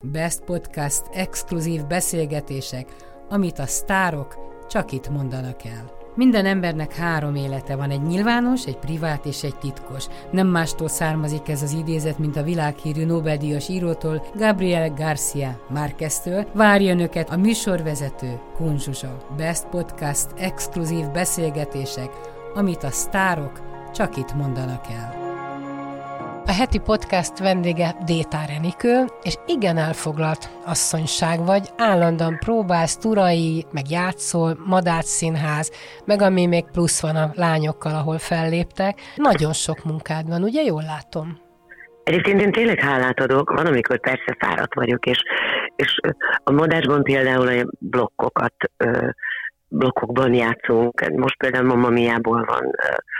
Best Podcast exkluzív beszélgetések, amit a sztárok csak itt mondanak el. Minden embernek 3 élete van, egy nyilvános, egy privát és egy titkos. Nem mástól származik ez az idézet, mint a világhírű Nobel-díjas írótól, Gabriel García Márqueztől. Várja önöket a műsorvezető, Kun Zsuzsa. Best Podcast exkluzív beszélgetések, amit a sztárok csak itt mondanak el. A heti podcast vendége Détár Enikő, és igen elfoglalt asszonyság vagy, állandóan próbálsz, turai, meg játszol, Madách Színház, meg ami még plusz van a lányokkal, ahol felléptek. Nagyon sok munkád van, ugye jól látom? Egyébként én tényleg hálát adok, van, amikor persze fáradt vagyok, és a Madácsban például a blokkokban játszunk. Most például Mamma Miából van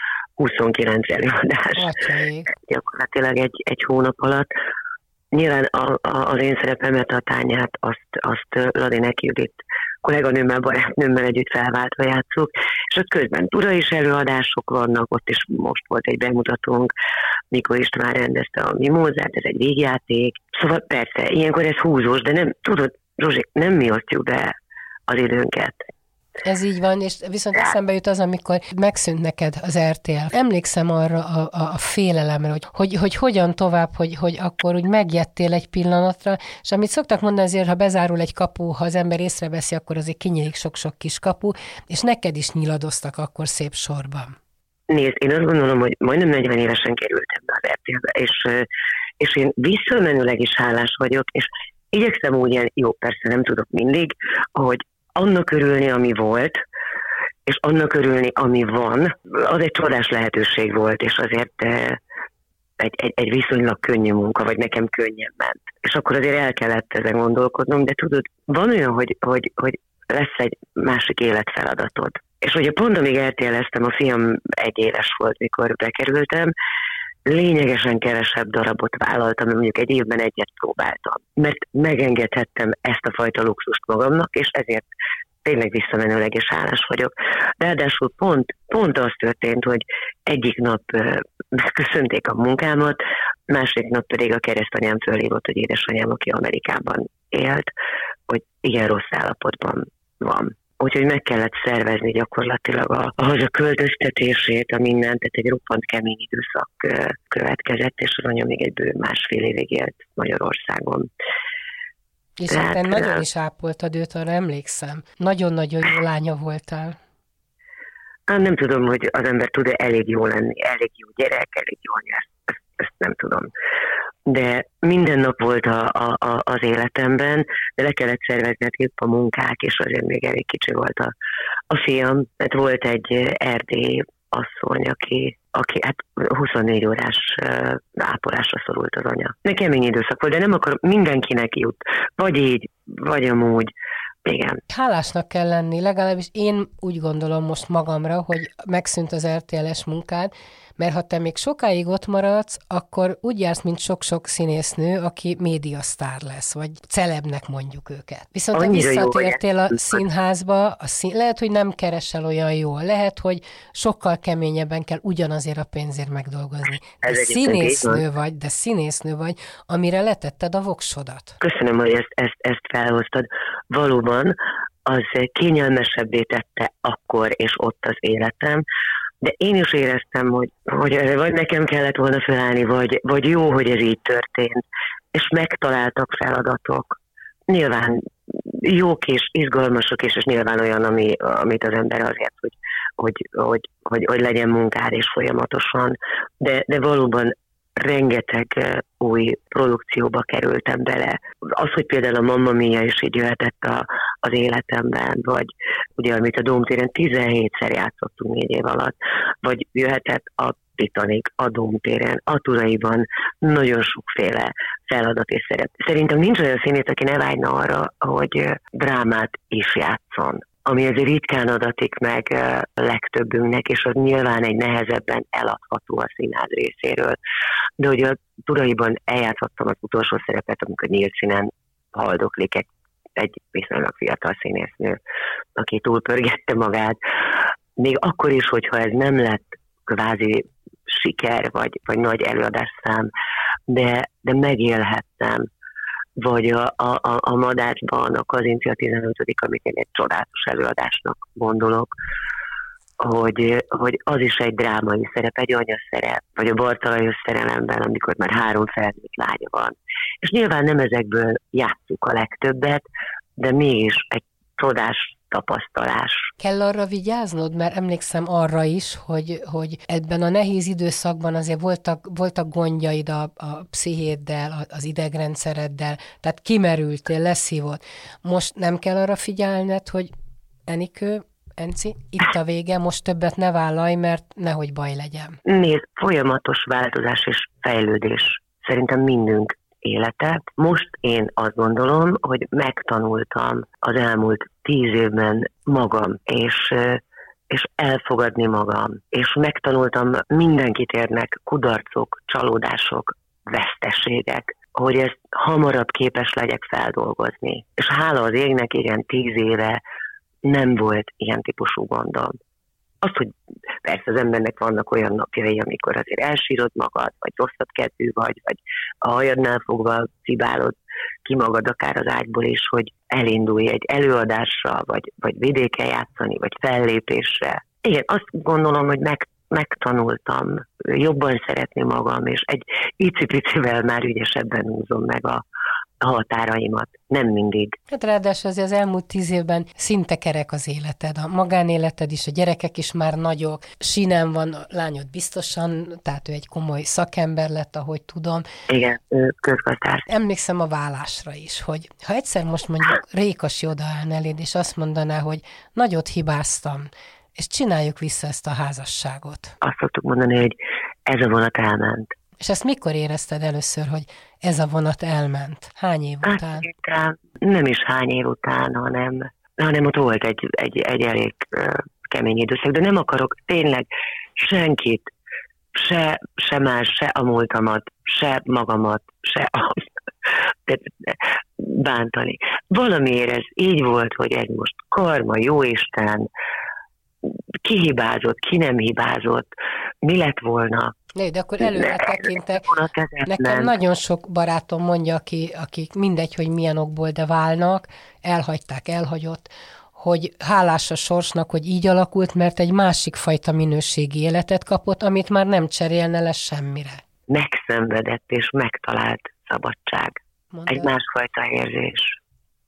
29 előadás. Gyakorlatilag egy hónap alatt. Nyilván az én szerepemet, a Tányát, azt Ladinek Judit kolléganőmmel, barátnőmmel együtt felváltva játszuk, és ott közben turais előadások vannak, ott is most volt egy bemutatónk, Mikó István rendezte a Mimózát, ez egy végjáték. Szóval persze, ilyenkor ez húzós, de nem, tudod, Zsuzsi, nem mi osztjuk be az időnket. Ez így van, és viszont eszembe jut az, amikor megszűnt neked az RTL. Emlékszem arra a félelemre, hogy hogyan tovább, hogy akkor úgy megjettél egy pillanatra, és amit szoktak mondani azért, ha bezárul egy kapu, ha az ember észreveszi, akkor azért kinyílik sok-sok kis kapu, és neked is nyiladoztak akkor szép sorban. Nézd, én azt gondolom, hogy majdnem 40 évesen kerültem be az RTL-be, és én visszamenőleg is hálás vagyok, és igyekszem úgy, jó, persze nem tudok mindig, hogy annak örülni, ami volt, és annak örülni, ami van, az egy csodás lehetőség volt, és azért egy viszonylag könnyű munka, vagy nekem könnyen ment. És akkor azért el kellett ezen gondolkodnom, de tudod, van olyan, hogy lesz egy másik életfeladatod. És ugye pont amíg RTL-eztem, a fiam 1 éves volt, mikor bekerültem, lényegesen kevesebb darabot vállaltam, mondjuk egy évben 1-et próbáltam. Mert megengedhettem ezt a fajta luxust magamnak, és ezért tényleg visszamenőleg is hálás vagyok. Ráadásul pont az történt, hogy egyik nap megköszönték a munkámat, másik nap pedig a keresztanyám fölhívott, hogy édesanyám, aki Amerikában élt, hogy igen rossz állapotban van. Úgyhogy meg kellett szervezni gyakorlatilag a hazaköltöztetését, a mindent, tehát egy roppant kemény időszak következett, és az anya még egy bő 1,5 évig élt Magyarországon. És hát te nagyon is ápoltad őt, arra emlékszem. Nagyon-nagyon jó lánya voltál. Nem tudom, hogy az ember tud-e elég jó lenni, elég jó gyerek, elég jó anya, ezt nem tudom. De minden nap volt az életemben, de le kellett szervezni épp a munkák, és azért még elég kicsi volt a fiam. Hát volt egy erdélyi asszony, aki hát 24 órás ápolásra szorult az anya. De kemény időszak volt, de nem akar, mindenkinek jut. Vagy így, vagy amúgy. Igen. Hálásnak kell lenni, legalábbis én úgy gondolom most magamra, hogy megszűnt az RTL-es munkád, mert ha te még sokáig ott maradsz, akkor úgy jársz, mint sok-sok színésznő, aki médiasztár lesz, vagy celebnek mondjuk őket. Viszont ha visszatértél a színházba, lehet, hogy nem keresel olyan jól, lehet, hogy sokkal keményebben kell ugyanazért a pénzért megdolgozni. De színésznő vagy, amire letetted a voksodat. Köszönöm, hogy ezt felhoztad. Valóban az kényelmesebbé tette akkor és ott az életem, de én is éreztem, hogy vagy nekem kellett volna felállni, vagy jó, hogy ez így történt, és megtaláltak feladatok. Nyilván jók és izgalmasok, és nyilván olyan, amit az ember azért, hogy legyen munkád és folyamatosan, de valóban rengeteg új produkcióba kerültem bele. Az, hogy például a Mamma Mia is így jöhetett az életemben, vagy ugye, amit a Dómtéren 17-szer játszottunk 4 év alatt, vagy jöhetett a Titanic a Dómtéren, a Turaiban, nagyon sokféle feladat és szerep. Szerintem nincs olyan színész, aki ne vágyna arra, hogy drámát is játszon, ami azért ritkán adatik meg legtöbbünknek, és az nyilván egy nehezebben eladható a színház részéről. De hogy a Turaiban eljátszottam az utolsó szerepet, amikor nyílt színen haldoklik egy viszonylag fiatal színésznő, aki túlpörgette magát. Még akkor is, hogyha ez nem lett kvázi siker, vagy nagy előadásszám, de megélhettem vagy a Madácsban a Kazinci a 15., amit én egy csodálatos előadásnak gondolok, hogy az is egy drámai szerep, egy anyaszerep, vagy a Bartalajos szerelemben, amikor már 3 felnőtt lánya van. És nyilván nem ezekből játsszuk a legtöbbet, de mégis egy csodás tapasztalás. Kell arra vigyáznod, mert emlékszem arra is, hogy ebben a nehéz időszakban azért voltak gondjaid a pszichéddel, az idegrendszereddel, tehát kimerültél, leszívott. Most nem kell arra figyelned, hogy Enikő, Enci, itt a vége, most többet ne vállalj, mert nehogy baj legyen. Nézd, folyamatos változás és fejlődés. Szerintem mindünk élete. Most én azt gondolom, hogy megtanultam az elmúlt 10 évben magam, és elfogadni magam, és megtanultam, mindenkit érnek kudarcok, csalódások, veszteségek, hogy ezt hamarabb képes legyek feldolgozni. És hála az égnek, igen, 10 éve nem volt ilyen típusú gondom. Azt, hogy persze az embernek vannak olyan napjai, amikor azért elsírod magad, vagy rosszabb kedvű vagy a hajadnál fogva cibálod ki magad akár az ágyból is, hogy elindulj egy előadásra, vagy vidéken játszani, vagy fellépésre. Igen, azt gondolom, hogy megtanultam jobban szeretni magam, és egy icipicivel már ügyesebben húzom meg a határaimat. Nem mindig. Hát ráadásul az elmúlt 10 évben szinte kerek az életed, a magánéleted is, a gyerekek is már nagyok, sínen van, a lányod biztosan, tehát ő egy komoly szakember lett, ahogy tudom. Igen, közgazdás. Emlékszem a vállásra is, hogy ha egyszer most mondjuk Rékasi odaállna eléd, és azt mondaná, hogy nagyot hibáztam, és csináljuk vissza ezt a házasságot. Azt szoktuk mondani, hogy ez a vonat elment. És ezt mikor érezted először, hogy ez a vonat elment? Hány év után? Hát, nem is hány év után, hanem ott volt egy elég kemény időszak, de nem akarok tényleg senkit, se más, se a múltamat, se magamat, se bántani. Valamiért ez így volt, hogy ez most karma, jóisten, ki hibázott, ki nem hibázott, mi lett volna. De akkor előre tekintek. Nekem nagyon sok barátom mondja, akik mindegy, hogy milyen okból, de válnak, elhagyott, hogy hálás a sorsnak, hogy így alakult, mert egy másik fajta minőségi életet kapott, amit már nem cserélne le semmire. Megszenvedett és megtalált szabadság. Mondod? Egy másfajta érzés.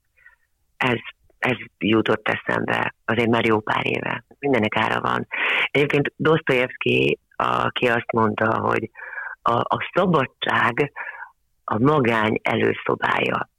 Ez jutott eszembe azért már jó pár éve. Mindenek ára van. Egyébként Dosztojevszky, aki azt mondta, hogy a szabadság a magány előszobája.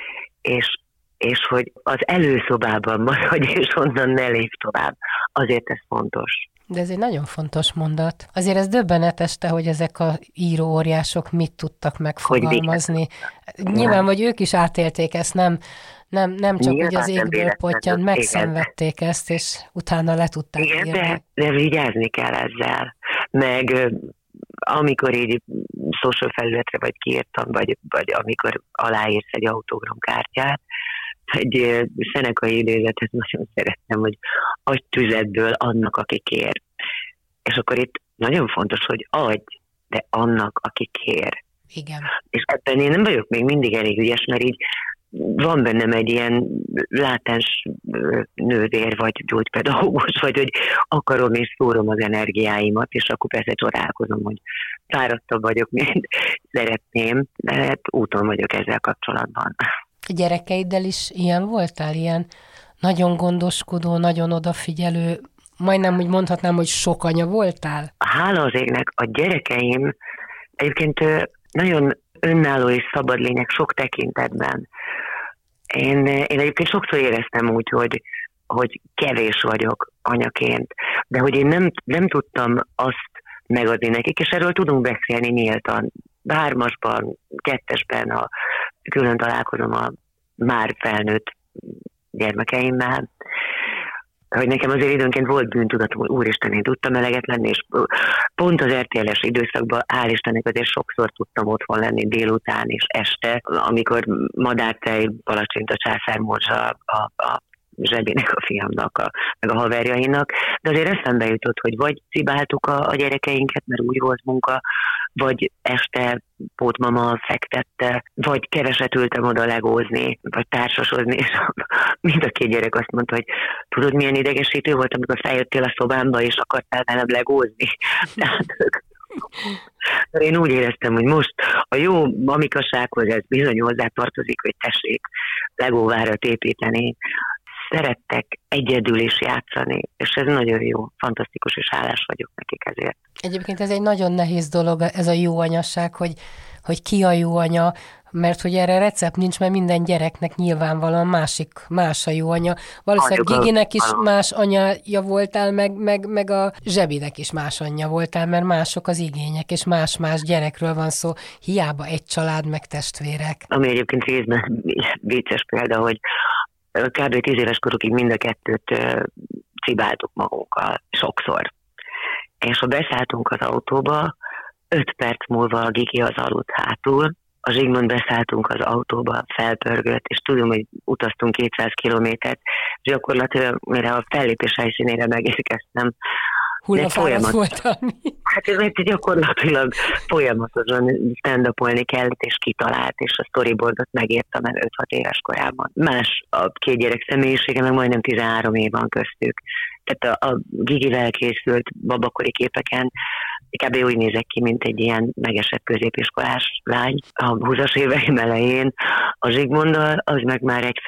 És hogy az előszobában maradj, és onnan ne lépj tovább. Azért ez fontos. De ez egy nagyon fontos mondat. Azért ez döbbenetes, hogy ezek a író óriások mit tudtak megfogalmazni. Nyilván, hogy ők is átélték ezt, nem csak úgy az égből pottyant, megszenvedték ezt, és utána le tudták írni. De vigyázni kell ezzel. Meg amikor így social felületre vagy kiírtam, vagy amikor aláírsz egy autogramkártyát, egy szenekai idézetet nagyon szerettem, hogy adj tüzetből annak, aki kér. És akkor itt nagyon fontos, hogy adj, de annak, aki kér. Igen. És ebben én nem vagyok még mindig elég ügyes, mert így van bennem egy ilyen látens nővér, vagy gyógypedagógus, vagy hogy akarom és szórom az energiáimat, és akkor persze csodálkozom, hogy fáradtabb vagyok, mint szeretném, de hát úton vagyok ezzel kapcsolatban. A gyerekeiddel is ilyen voltál? Ilyen nagyon gondoskodó, nagyon odafigyelő, majdnem úgy mondhatnám, hogy sok anya voltál? Hála az égnek, a gyerekeim egyébként nagyon önálló és szabad lények sok tekintetben. Én egyébként sokszor éreztem úgy, hogy kevés vagyok anyaként, de hogy én nem tudtam azt megadni nekik, és erről tudunk beszélni nyíltan. 3-asban, 2-esben, ha külön találkozom a már felnőtt gyermekeimmel, hogy nekem azért időnként volt bűntudatom, hogy úristen, én tudtam eleget lenni, és pont az RTL-es időszakban, hál' Istennek azért sokszor tudtam otthon lenni délután és este, amikor madártej, palacsinta, császármorzsa, a Zsebinek, a fiamnak, meg a haverjainak, de azért eszembe jutott, hogy vagy cibáltuk a gyerekeinket, mert úgy volt munka, vagy este pótmama fektette, vagy keveset ültem oda legózni, vagy társasozni, és mind a két gyerek azt mondta, hogy tudod, milyen idegesítő volt, amikor feljöttél a szobámba, és akartál velem legózni. Én úgy éreztem, hogy most a jó mamikasághoz ez bizony hozzá tartozik, hogy tessék legóvárat építeni. Szerettek egyedül is játszani, és ez nagyon jó, fantasztikus, és hálás vagyok nekik ezért. Egyébként ez egy nagyon nehéz dolog, ez a jó anyaság, hogy ki a jó anya, mert hogy erre recept nincs, mert minden gyereknek nyilvánvalóan más a jó anya. Valószínűleg Giginek is más anyja voltál, meg a Zsebinek is más anyja voltál, mert mások az igények, és más-más gyerekről van szó. Hiába egy család, meg testvérek. Ami egyébként részben vicces példa, hogy kb. 10 éves korukig mind a kettőt cibáltuk magunkkal sokszor. És ha beszálltunk az autóba, 5 perc múlva a Gigi az aludt hátul, a Zsigmond beszálltunk az autóba, felpörgött, és tudom, hogy utaztunk 200 kilométert, és gyakorlatilag, mire a fellépés helyszínére megérkeztem, hullafáradt voltam. Hát ez gyakorlatilag folyamatosan stand-upolni kellett, és kitalált, és a storyboardot megírtam el 5-6 éves korában. Más a két gyerek személyisége, meg majdnem 13 év van köztük. Tehát a Gigivel készült babakori képeken kb. Úgy nézek ki, mint egy ilyen megesett középiskolás lány a 20-as éveim elején. A Zsigmonddal az meg már egy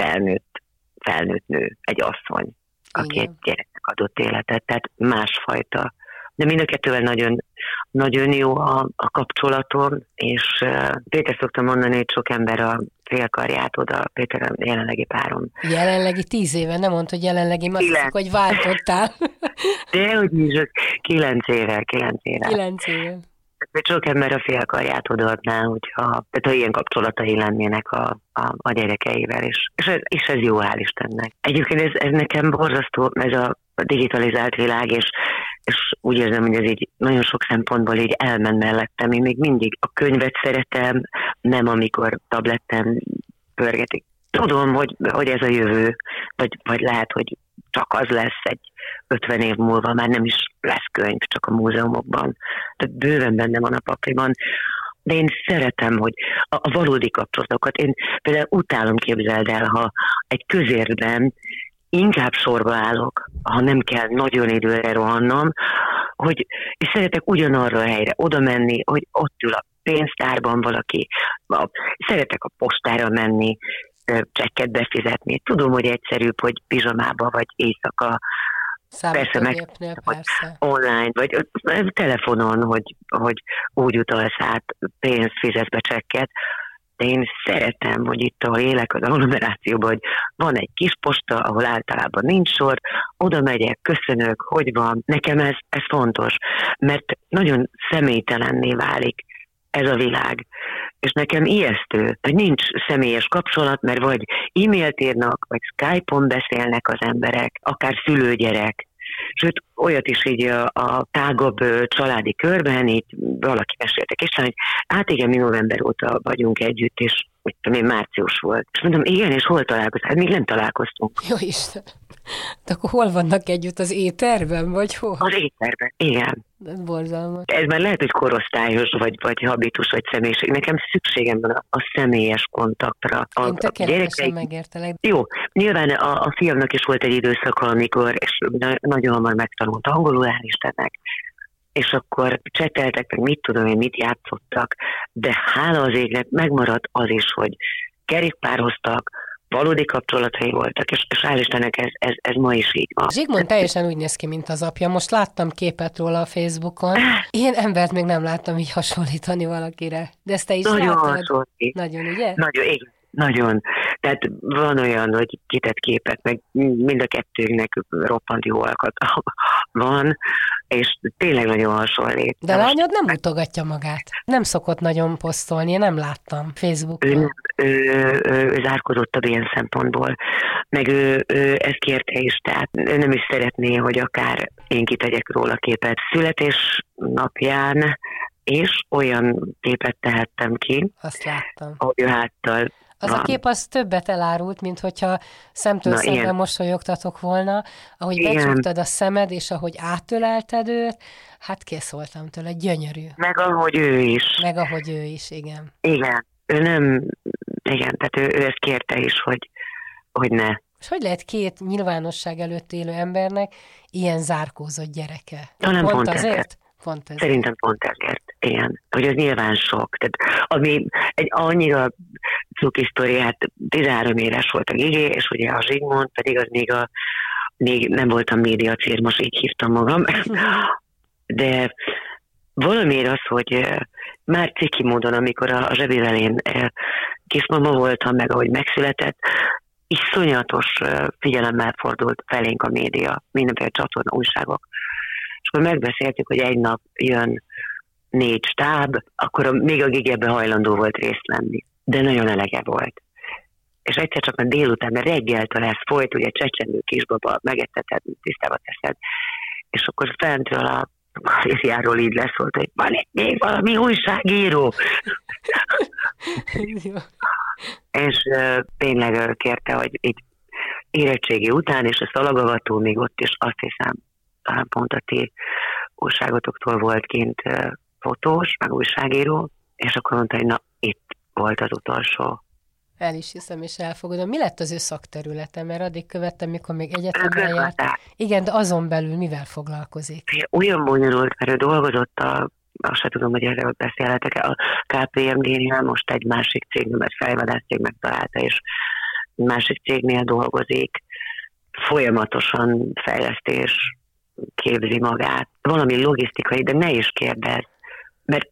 felnőtt nő, egy asszony, aki egy gyereknek adott életet, tehát másfajta. De mind a kettővel nagyon, nagyon jó a kapcsolatom, és Péter szoktam mondani, hogy sok ember a félkarját oda, Péter a jelenlegi párom. Jelenlegi 10 éve, nem mondd, hogy jelenlegi, azt hiszem, hogy váltottál. De hogy is, 9 éve. 9 éve. Sok ember a félkarját odaadná, tehát ha ilyen kapcsolatai lennének a gyerekeivel, és ez jó, hál' Istennek. Egyébként ez nekem borzasztó, ez a digitalizált világ, és úgy érzem, hogy ez így nagyon sok szempontból így elment mellettem. Én még mindig a könyvet szeretem, nem amikor tabletten pörgetik. Tudom, hogy ez a jövő, vagy lehet, hogy csak az lesz egy 50 év múlva, már nem is lesz könyv, csak a múzeumokban. Tehát bőven benne van a pakliban. De én szeretem, hogy a valódi kapcsolatokat, én például utálom, képzeld el, ha egy közértben inkább sorba állok, ha nem kell nagyon időre rohannom, és szeretek ugyanarra a helyre oda menni, hogy ott ül a pénztárban valaki, szeretek a postára menni, csekket befizetni. Tudom, hogy egyszerűbb, hogy pizsamába vagy éjszaka, persze online, vagy telefonon, hogy úgy utalsz át, pénzt fizetsz be, csekket. De én szeretem, hogy itt, ahol élek az agglomerációban, hogy van egy kis posta, ahol általában nincs sor, oda megyek, köszönök, hogy van. Nekem ez fontos, mert nagyon személytelenné válik ez a világ. És nekem ijesztő, hogy nincs személyes kapcsolat, mert vagy e-mailt írnak, vagy Skype-on beszélnek az emberek, akár szülő-gyerek. Sőt, olyat is így a tágabb családi körben, itt valaki meséltek, és hogy igen, mi november óta vagyunk együtt, és mit tudom én, március volt. És mondom, igen, és hol találkoztunk? Hát még nem találkoztunk. Jó Isten! De akkor hol vannak együtt, az éterben, vagy hol? Az éterben, igen. Ez borzalmas. Ez már lehet, hogy korosztályos, vagy habitus, vagy személyiség. Nekem szükségem van a személyes kontaktra. Én tökéletesen megértelek. Jó, nyilván a fiamnak is volt egy időszaka, amikor, és nagyon hamar megtanult angolul, hál' Istennek, és akkor cseteltek, meg mit tudom én, mit játszottak, de hála az égnek megmaradt az is, hogy kerékpároztak, valódi kapcsolatai voltak, és hál' Istennek ez ma is így van. Zsigmond teljesen úgy néz ki, mint az apja. Most láttam képet róla a Facebookon. Ilyen embert még nem láttam így hasonlítani valakire. De ezt te is nagyon látod? Hasonlít. Nagyon, ugye? Nagyon, igen. Nagyon. Tehát van olyan, hogy kitett képet, meg mind a kettőnknek roppant jó alkata van, és tényleg nagyon hasonlít. De a lányod nem mutogatja magát. Nem szokott nagyon posztolni, én nem láttam Facebookon. Ő zárkodott ilyen szempontból, meg ő ezt kérte is, tehát ő nem is szeretné, hogy akár én kitegyek róla képet születésnapján, és olyan képet tehettem ki, azt láttam, ahogy ő háttal Az a kép az többet elárult, mint hogyha szemtől szemben mosolyogtatok volna, ahogy becsuktad a szemed, és ahogy átölelted őt, hát kész voltam tőle, gyönyörű. Meg ahogy ő is. Igen. Igen, ő nem, igen, tehát ő ezt kérte is, hogy ne. És hogy lehet két nyilvánosság előtt élő embernek ilyen zárkózott gyereke? Pont ezért. Szerintem pont ezért, igen. Hogy az nyilván sok. Tehát, ami egy annyira cuki sztori, hát 13 éves volt a Gigi, és ugye a Zsigmond pedig az még nem voltam médiacér, most így hívtam magam. De valamiért az, hogy már ciki módon, amikor a zsebivel én kismama voltam, meg ahogy megszületett, iszonyatos figyelemmel fordult felénk a média, mindenféle csatorna, újságok. És akkor megbeszéltük, hogy egy nap jön 4 stáb, akkor még a Gigi ebben hajlandó volt részt venni. De nagyon elege volt. És egyszer csak a délután, mert reggeltől ez folyt, ugye csecsemő kisbaba, megetteted, tisztába teszed. És akkor fentről a galériáról így leszólt, hogy van itt még valami újságíró. És tényleg kérte, hogy így érettségi után, és a szalagavató még ott is, azt hiszem, talán pont a ti újságotoktól volt kint fotós, meg újságíró, és akkor mondta, hogy na, itt volt az utolsó. El is hiszem, és elfogadom. Mi lett az ő szakterülete? Mert addig követtem, mikor még egyetemre járt. Igen, de azon belül mivel foglalkozik? Olyan bonyolult, mert ő dolgozott azt se tudom, hogy erről beszélhetek, a KPMG-nél most egy másik cégnél, mert fejvadászcég megtalálta, és másik cégnél dolgozik. Folyamatosan fejlesztés, képzi magát. Valami logisztikai, de ne is kérdezz, mert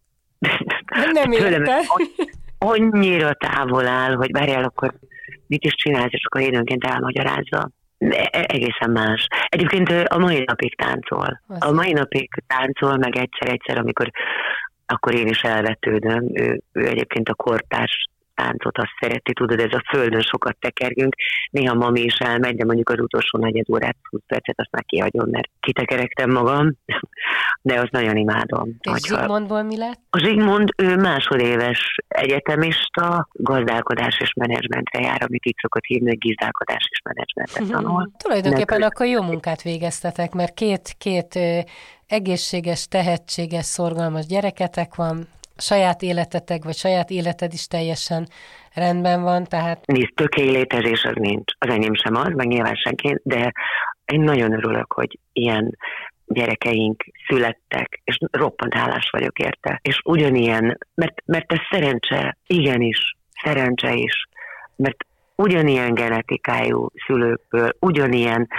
nem érte. Annyira távol áll, hogy várjál, akkor mit is csinálsz, és akkor időnként elmagyarázza. Egészen más. Egyébként a mai napig táncol. A mai napig táncol, meg egyszer, amikor akkor én is elvetődöm. Ő egyébként a kortárs táncot azt szereti, tudod, ez a földön sokat tekergünk. Néha mami is elmegy, de mondjuk az utolsó negyed órát, 20 percet azt már kihagyom, mert kitekerektem magam, de azt nagyon imádom. És Zsigmondból mi lett? A Zsigmond, ő másodéves egyetemista, gazdálkodás és menedzsmentre jár, amit így szokott hívni, hogy gizdálkodás és menedzsmentre tanul. Tulajdonképpen akkor jó munkát végeztetek, mert két egészséges, tehetséges, szorgalmas gyereketek van, saját életetek, vagy saját életed is teljesen rendben van, tehát... Nézd, tökéletezés az nincs. Az enyém sem az, meg nyilván senki, de én nagyon örülök, hogy ilyen gyerekeink születtek, és roppant hálás vagyok érte. És ugyanilyen, mert ez szerencse, igenis, szerencse is, mert ugyanilyen genetikájú szülőkből, ugyanilyen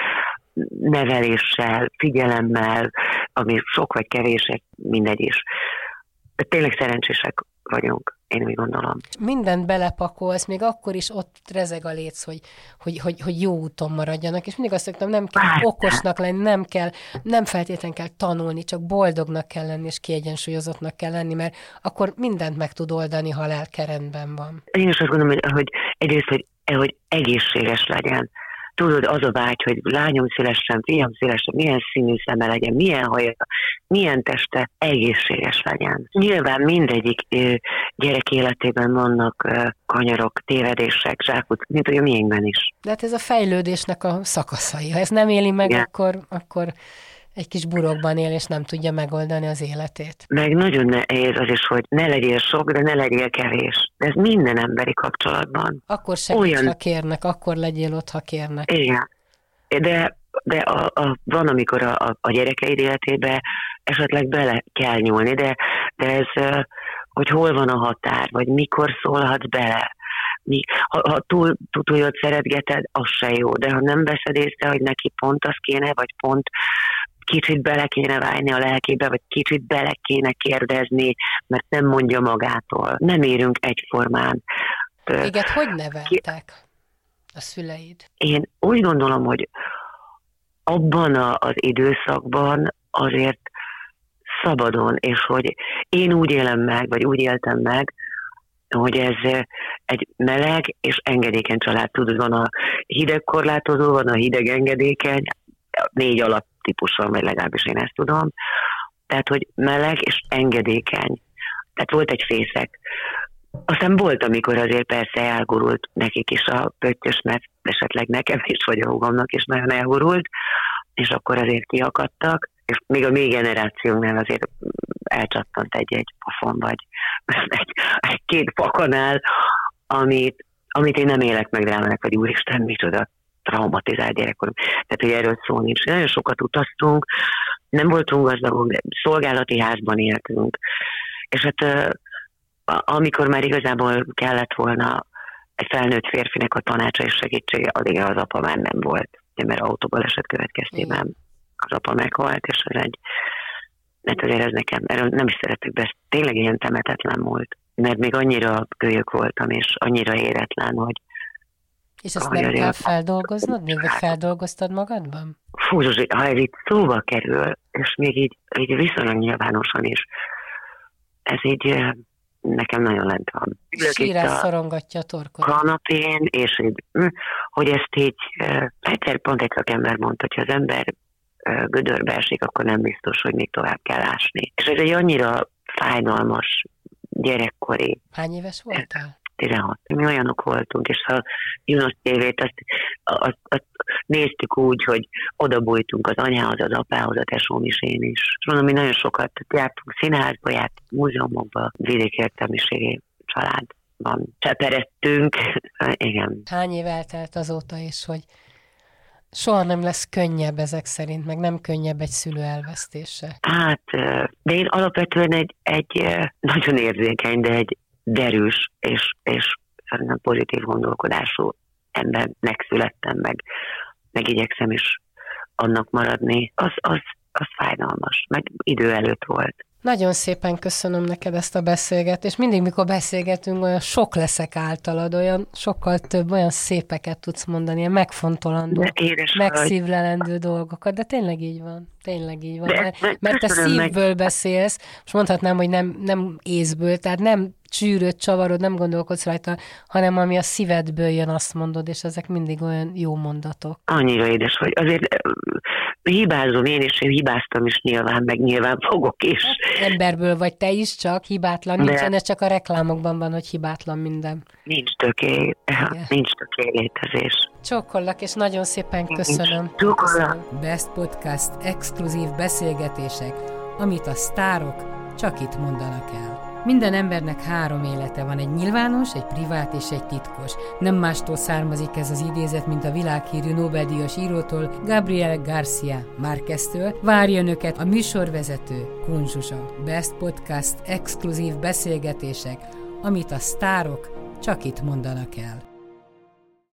neveléssel, figyelemmel, ami sok vagy kevés, mindegy is. De tényleg szerencsések vagyunk, én úgy gondolom. Mindent belepakolsz, még akkor is ott rezeg a léc, hogy jó úton maradjanak, és mindig azt mondtam, nem kell okosnak lenni, nem feltétlenül kell tanulni, csak boldognak kell lenni, és kiegyensúlyozottnak kell lenni, mert akkor mindent meg tud oldani, ha lelke rendben van. Én is azt gondolom, hogy egyrészt, hogy egészséges legyen. Tudod, az a vágy, hogy lányom szülessen, fiam szülessen, milyen színű szeme legyen, milyen haja, milyen teste, egészséges legyen. Nyilván mindegyik gyerek életében vannak kanyarok, tévedések, zsákut, mint hogy a miénkben is. De hát ez a fejlődésnek a szakaszai. Ha ezt nem éli meg, akkor egy kis burokban él, és nem tudja megoldani az életét. Meg nagyon nehéz az is, hogy ne legyél sok, de ne legyél kevés. De ez minden emberi kapcsolatban. Akkor segíts, ha kérnek, akkor legyél ott, ha kérnek. Igen. De van, amikor a gyerekeid életébe esetleg bele kell nyúlni, de ez, hogy hol van a határ, vagy mikor szólhatsz bele. Ha túl szeretgeted, az se jó, de ha nem veszed észre, hogy neki pont az kéne, vagy pont kicsit bele kéne válni a lelkébe, vagy kicsit bele kéne kérdezni, mert nem mondja magától. Nem érünk egyformán. Téged hogy neveltek a szüleid? Én úgy gondolom, hogy abban az időszakban azért szabadon, és hogy én úgy élem meg, vagy úgy éltem meg, hogy ez egy meleg és engedékeny család. Tudod, van a hideg korlátozó, van a hideg engedékeny, 4 alaptípuson, vagy legalábbis én ezt tudom. Tehát, hogy meleg és engedékeny. Tehát volt egy fészek Aztán volt, amikor azért persze elgurult nekik is a pöttyös, mert esetleg nekem is, vagy a húgomnak is nagyon elgurult, és akkor azért kiakadtak, és még a mi generációnknál azért elcsattant egy pofon, vagy egy-két pakanál, amit én nem élek meg drámának, vagy úristen, micsoda traumatizált gyerekkorom. Tehát, hogy erről szó nincs. Nagyon sokat utaztunk, nem voltunk gazdagok, de szolgálati házban éltünk. És hát amikor már igazából kellett volna egy felnőtt férfinek a tanácsa és segítsége, addig az apa már nem volt. Mert autóbaleset következtében az apa meghalt, és hát azért ez nekem, erről nem is szeretek, de ez tényleg ilyen temetetlen volt. Mert még annyira kölyök voltam, és annyira éretlen, hogy... És ezt nem kell feldolgoznod? Még vagy feldolgoztad magadban? Fú, Zsuzsi, ha ez itt szóba kerül, és még így viszonylag nyilvánosan is, ez így nekem nagyon lent van. Sírás szorongatja a torkot. Kanapén, és hogy ezt így, egyszer pont egy szakember mondta, hogy ha az ember gödörbe esik, akkor nem biztos, hogy még tovább kell ásni. És ez egy annyira fájdalmas gyerekkori. Hány éves voltál? 16. Mi olyanok voltunk, és a Junos tévét azt néztük úgy, hogy odabújtunk az anyához, az apához, a tesóm is, én is. És mondom, mi nagyon sokat jártunk színházba, jártunk múzeumokba, vidéki értelmiségi családban cseperedtünk. Igen. Hány év eltelt azóta is, hogy soha nem lesz könnyebb ezek szerint, meg nem könnyebb egy szülő elvesztése? Hát, de én alapvetően egy nagyon érzékeny, de egy derűs és szerintem pozitív gondolkodású embernek születtem, meg igyekszem is annak maradni. Az fájdalmas, meg idő előtt volt. Nagyon szépen köszönöm neked ezt a beszélgetést. Mindig, mikor beszélgetünk, olyan sok leszek általad, olyan sokkal több, olyan szépeket tudsz mondani, ilyen megfontolandó, megszívlelendő dolgokat, de tényleg így van. Tényleg így van. Mert te szívből beszélsz, most mondhatnám, hogy nem észből, tehát nem csűröd, csavarod, nem gondolkodsz rajta, hanem ami a szívedből jön, azt mondod, és ezek mindig olyan jó mondatok. Annyira édes vagy. Azért hibázom én is, én hibáztam is nyilván, meg nyilván fogok is. Emberből vagy te is, csak hibátlan nincsen, ez csak a reklámokban van, hogy hibátlan minden. Nincs tökéletezés. Csókollak, és nagyon szépen köszönöm. Csókollak. Best Podcast exkluzív beszélgetések, amit a sztárok csak itt mondanak el. Minden embernek 3 élete van, egy nyilvános, egy privát és egy titkos. Nem mástól származik ez az idézet, mint a világhírű Nobel-díjas írótól, Gabriel García Márqueztől. Várja önöket a műsorvezető, Kun Zsuzsa. Best Podcast exkluzív beszélgetések, amit a sztárok csak itt mondanak el.